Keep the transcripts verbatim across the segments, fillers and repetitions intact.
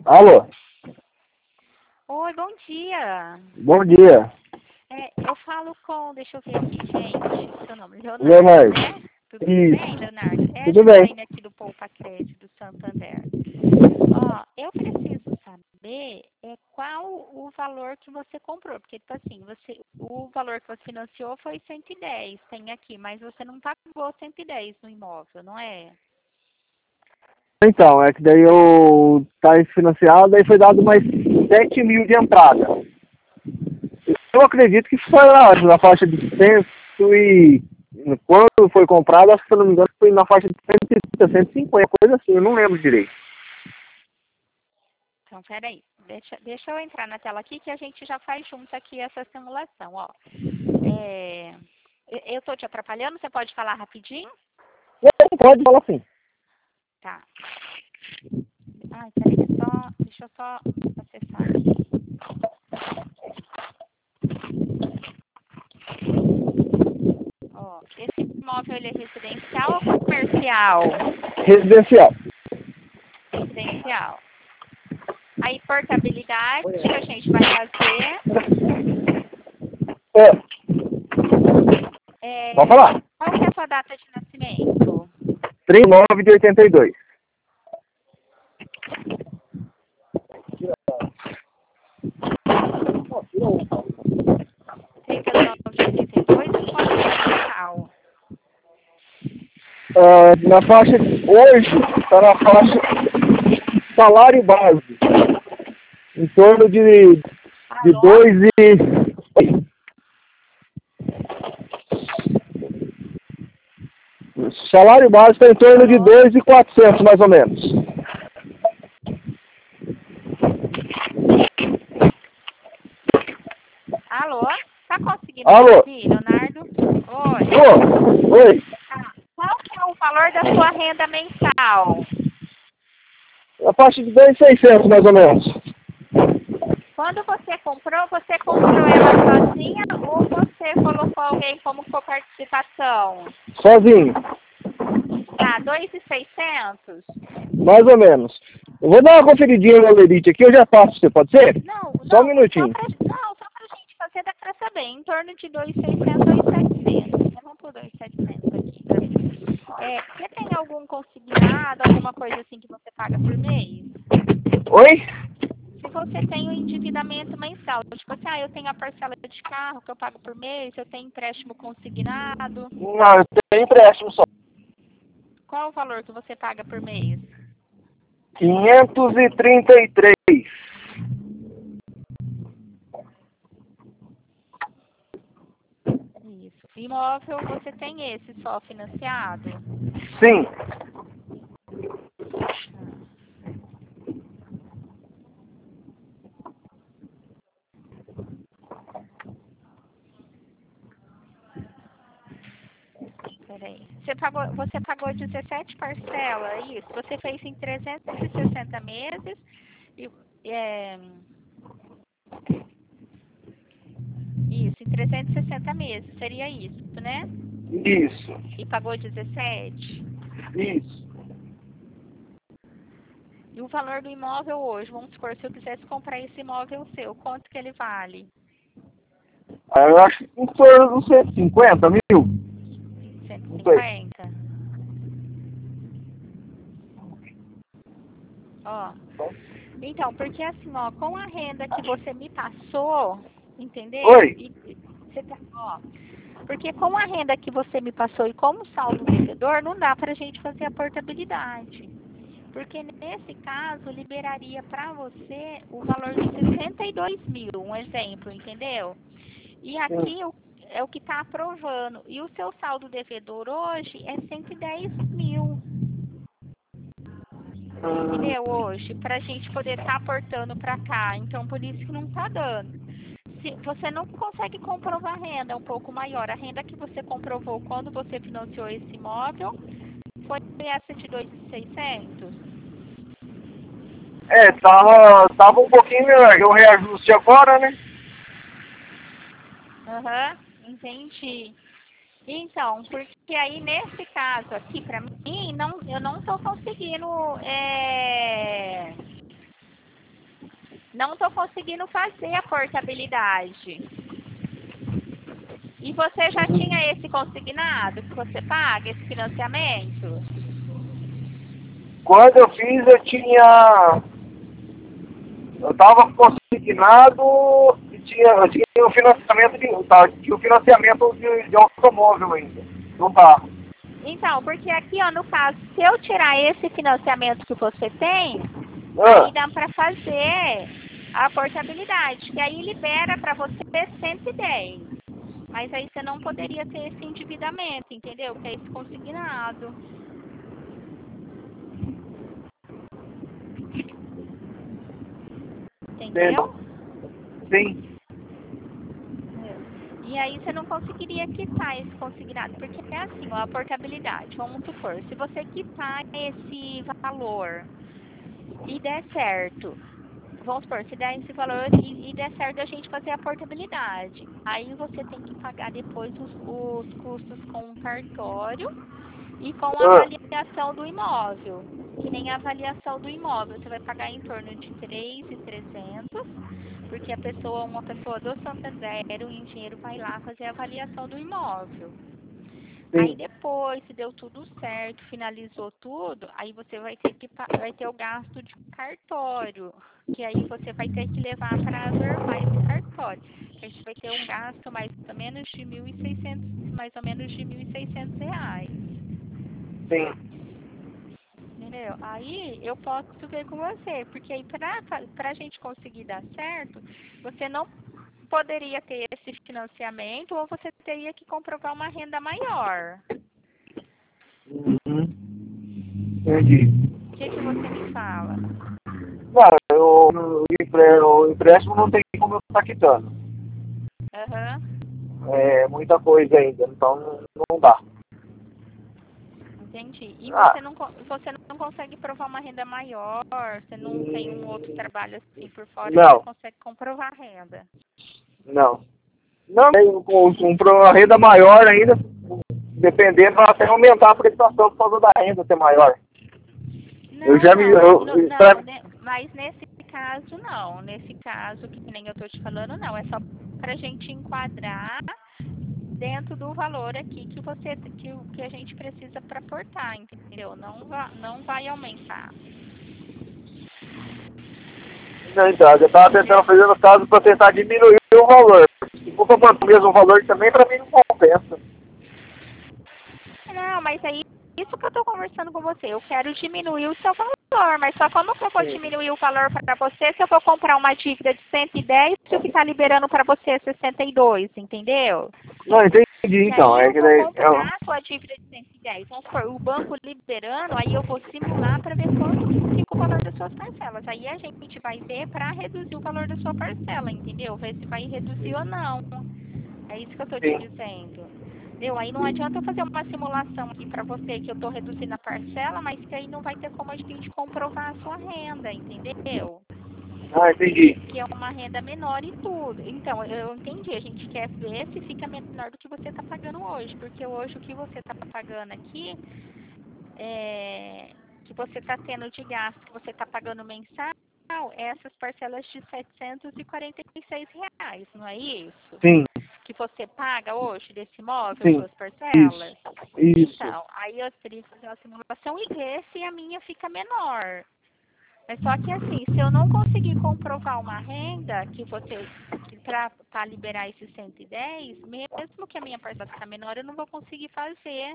Alô? Oi, bom dia. Bom dia. É, eu falo com, deixa eu ver aqui, gente, seu nome, Leonardo, Leonardo. né? Tudo Isso. bem, Leonardo? É a Tudo bem. Gislaine aqui do Poupa Crédito do Santander. Ó, eu preciso saber é, qual o valor que você comprou, porque, tipo assim, você, o valor que você financiou foi cento e dez, tem aqui, mas você não pagou cento e dez no imóvel, não é? Então, é que daí eu tá financiado, daí foi dado mais sete mil de entrada. Eu acredito que foi lá, na faixa de cento e... Quando foi comprado, acho que se eu não me engano, foi na faixa de cento e trinta, cento e cinquenta, coisa assim, eu não lembro direito. Então, peraí, deixa, deixa eu entrar na tela aqui que a gente já faz junto aqui essa simulação, ó. É, eu tô te atrapalhando, você pode falar rapidinho? Não, pode falar assim. Tá. Ai, peraí, só, deixa eu só acessar aqui. Ó, esse imóvel ele é residencial ou comercial? Residencial. Residencial. Aí, portabilidade, a gente vai fazer. É, É, pode falar. qual que é a sua data de nascimento? trinta e nove de oitenta e dois. trinta e nove de oitenta e dois e quanto que é mensal? Ah, na faixa, hoje, está na faixa salário base, em torno de, de Alô? dois e... Salário base está em torno de Alô? dois mil e quatrocentos, mais ou menos. Alô? Tá conseguindo me Alô? ouvir, Leonardo? Oi. Ô, oi. Tá. Qual que é o valor da sua renda mensal? A faixa de dois mil e seiscentos, mais ou menos. Quando você comprou, você comprou ela sozinha ou você colocou alguém como coparticipação? Sozinho, Tá, dois mil e seiscentos? mais ou menos. Eu vou dar uma conferidinha no Lerite aqui, eu já passo pra você, pode ser? Não, Só um não, só minutinho. pra, não, só pra gente fazer, dá pra saber, em torno de dois mil e seiscentos, dois mil e setecentos. Então, vamos por dois mil e setecentos aqui pra mim. É, você tem algum consignado, alguma coisa assim que você paga por mês? Oi? Se você tem o endividamento mensal, tipo assim, ah, eu tenho a parcela de carro que eu pago por mês, eu tenho empréstimo consignado, Não, eu tenho empréstimo só. qual o valor que você paga por mês? quinhentos e trinta e três. Isso. Imóvel, você tem esse só financiado? Sim. Tá. Peraí. Você pagou, você pagou dezessete parcelas, é isso? Você fez em trezentos e sessenta meses e é, isso, em trezentos e sessenta meses, seria isso, né? Isso. E pagou dezessete. Isso. E o valor do imóvel hoje, vamos supor, se eu quisesse comprar esse imóvel seu, quanto que ele vale? Ah, eu acho que em torno dos cento e cinquenta mil. cento e Não sei. cinquenta? Ó. Então, porque assim, ó, com a renda que você me passou, entendeu? Oi? E e você tá, ó, porque com a renda que você me passou e como saldo devedor, não dá pra gente fazer a portabilidade. Porque nesse caso, liberaria para você o valor de sessenta e dois mil, um exemplo, entendeu? E aqui o- é o que está aprovando. E o seu saldo devedor hoje é cento e dez mil, entendeu? Hoje, para a gente poder estar aportando para cá. Então, por isso que não está dando. Se você não consegue comprovar a renda, é um pouco maior. A renda que você comprovou quando você financiou esse imóvel foi essa de dois mil e seiscentos? É, tava, tava um pouquinho melhor. Eu reajuste agora, né? Aham, entendi. Então, porque aí nesse caso aqui, para mim, não, eu não estou conseguindo é, não estou conseguindo fazer a portabilidade. E você já tinha esse consignado que você paga, esse financiamento? Quando eu fiz, eu tinha... Eu estava consignado e tinha, eu tinha o financiamento de, tá, tinha o financiamento de, de automóvel ainda, no carro. Então, porque aqui, ó, no caso, se eu tirar esse financiamento que você tem, Ah, aí dá para fazer a portabilidade, que aí libera para você cento e dez. Mas aí você não poderia ter esse endividamento, entendeu? Que é esse consignado. Entendeu? sim, E aí você não conseguiria quitar esse consignado, porque é assim, ó, a portabilidade, vamos supor, se você quitar esse valor e der certo, vamos supor, se der esse valor e, e der certo a gente fazer a portabilidade, aí você tem que pagar depois os, os custos com o cartório e com a ah, avaliação do imóvel. Que nem a avaliação do imóvel, você vai pagar em torno de três mil e trezentos, porque a pessoa, uma pessoa do Santander, o engenheiro vai lá fazer a avaliação do imóvel. Aí sim, depois, se deu tudo certo, finalizou tudo, aí você vai ter que pa- vai ter o gasto de cartório, que aí você vai ter que levar para as normais do cartório. Que a gente vai ter um gasto mais ou menos de mil e seiscentos, mais ou menos de mil e seiscentos reais. sim. Entendeu? Aí eu posso ver com você, porque aí para para a gente conseguir dar certo, você não poderia ter esse financiamento ou você teria que comprovar uma renda maior. Uhum. Entendi. O que que você me fala? Cara, eu, o empre- o empréstimo não tem como eu estar quitando. Aham, É muita coisa ainda, então não, não dá. entendi. E Ah, você não co- você não consegue provar uma renda maior, você não tem um outro hum, trabalho assim por fora que você não, consegue comprovar a renda. não. Não, com, com com uma renda maior ainda, dependendo, vai até aumentar a prestação por causa da renda ser maior. Eu já me. Não, no- no- Eu, não, pra, né, mas nesse caso não. Nesse caso, que nem eu tô te falando, não. É só pra gente enquadrar dentro do valor aqui que você que, o- que a gente precisa para portar, entendeu? Não vai, não vai aumentar, não, então, eu estava tentando entendeu? fazer no caso para tentar diminuir o valor. Se for para manter o mesmo valor também, para mim não compensa. Não, mas aí, isso que eu tô conversando com você, eu quero diminuir o seu valor, mas só como que eu vou Sim. diminuir o valor para você se eu for comprar uma dívida de cento e dez se eu ficar liberando para você sessenta e dois, entendeu? Não, entendi Que então. aí É eu que vou daí. É, comprar a sua dívida de cento e dez. Vamos supor, o banco liberando, aí eu vou simular para ver quanto que fica o valor das suas parcelas. Aí a gente vai ver para reduzir o valor da sua parcela, entendeu? Ver se vai reduzir ou não. É isso que eu estou te sim, dizendo. Entendeu? Aí não adianta eu fazer uma simulação aqui para você que eu estou reduzindo a parcela, mas que aí não vai ter como a gente comprovar a sua renda, entendeu? ah, entendi. Que é uma renda menor e tudo. Então, eu entendi. A gente quer ver se fica menor do que você está pagando hoje. Porque hoje o que você está pagando aqui, é, que você está tendo de gasto, que você está pagando mensal, é essas parcelas de setecentos e quarenta e seis reais, não é isso? Sim, Que você paga hoje desse imóvel, sim. suas parcelas? Isso. Isso. Então, aí eu teria que fazer uma simulação e ver se a minha fica menor. Mas só que assim, se eu não conseguir comprovar uma renda que você para liberar esses cento e dez, mesmo que a minha parcela ficar menor, eu não vou conseguir fazer,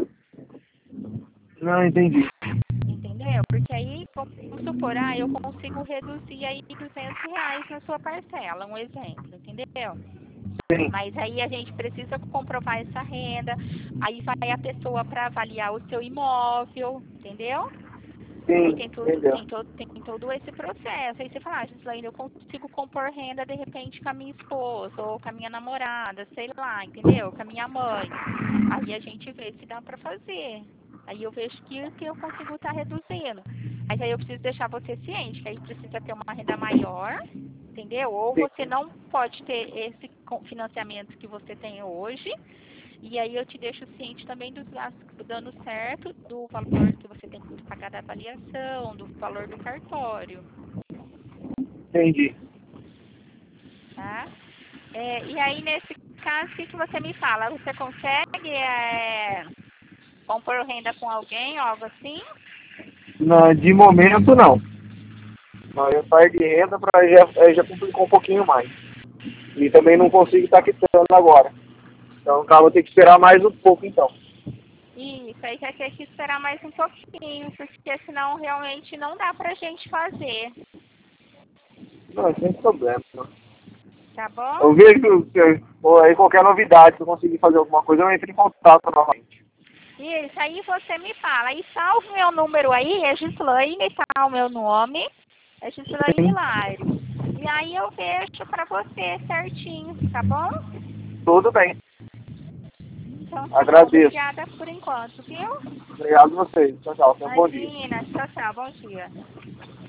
Não, entendi. entendeu? Porque aí, vamos supor, ah, eu consigo reduzir aí duzentos reais na sua parcela, um exemplo, entendeu? Sim, Mas aí a gente precisa comprovar essa renda, aí vai a pessoa para avaliar o seu imóvel, entendeu? Aí sim, tem tudo, entendeu? tem todo, tem todo esse processo. Aí você fala, ah, Gislaine, eu consigo compor renda de repente com a minha esposa, ou com a minha namorada, sei lá, entendeu? Com a minha mãe. Aí a gente vê se dá pra fazer. Aí eu vejo que, que eu consigo estar reduzindo. Mas aí eu preciso deixar você ciente, que aí precisa ter uma renda maior, entendeu? Ou Sim, você não pode ter esse co- financiamento que você tem hoje, e aí eu te deixo ciente também dos gastos que dando certo, do valor que você tem que pagar da avaliação, do valor do cartório. Entendi. Tá? É, e aí, nesse caso, o que, que você me fala? Você consegue é, compor renda com alguém, algo assim? Na, de momento, não. Mas eu saio de renda para já, aí já complicou um pouquinho mais. E também não consigo estar quitando agora. Então, acaba ter que esperar mais um pouco, então. Isso, aí já tem que esperar mais um pouquinho, porque senão realmente não dá pra gente fazer, Não, sem problema. tá bom? Eu vejo que pô, aí qualquer novidade, se eu conseguir fazer alguma coisa, eu entro em contato novamente. Isso, aí você me fala. E salve meu número aí, é Gislaine, tá o meu nome. É Gislaine Sim, Lares. E aí eu vejo pra você certinho, tá bom? tudo bem. Então tá bom, Agradeço. obrigada por enquanto, viu? Obrigado a vocês. Tchau, tchau. Tenha um bom dia. Imagina, tchau, tchau, bom dia.